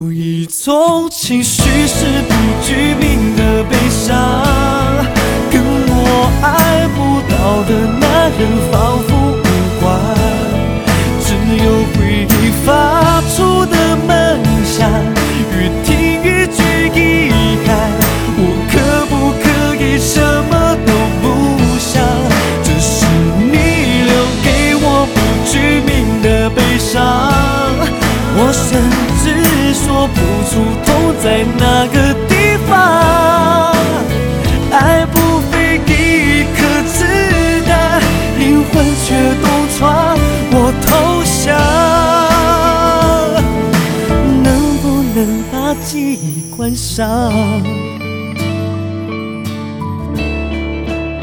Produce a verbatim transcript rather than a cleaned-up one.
有一种情绪是不具名的悲伤，跟我爱不到的那人仿佛无关，只有回忆发出的闷响，越听越觉遗憾。我可不可以什么都不想？这是你留给我不具名的悲伤，我甚至说不出痛在哪个地方。爱不非一颗子弹，灵魂却东闯，我投降。能不能把记忆关上？